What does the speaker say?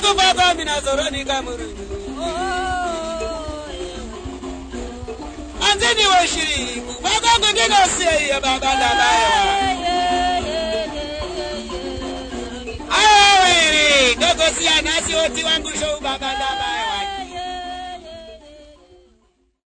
Bago baba minazoroni kamuru. Anzeni wa shiriku. Bago ngengega siya baba dabayo. Ayo wiri. Gogo siya nasi oti wangu show baba dabayo.